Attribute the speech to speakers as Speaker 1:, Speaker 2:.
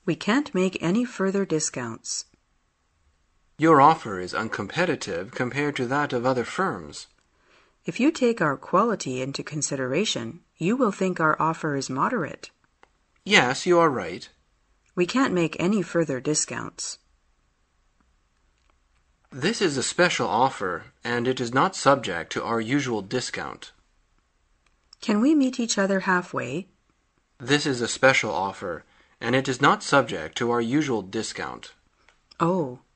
Speaker 1: We can't make any further discounts.
Speaker 2: Your offer is uncompetitive compared to that of other firms.
Speaker 1: If you take our quality into consideration, you will think our offer is moderate.
Speaker 2: Yes, you are right.
Speaker 1: We can't make any further discounts.
Speaker 2: This is a special offer, and it is not subject to our usual discount.
Speaker 1: Can we meet each other halfway?
Speaker 2: This is a special offer, and it is not subject to our usual discount.
Speaker 1: Oh,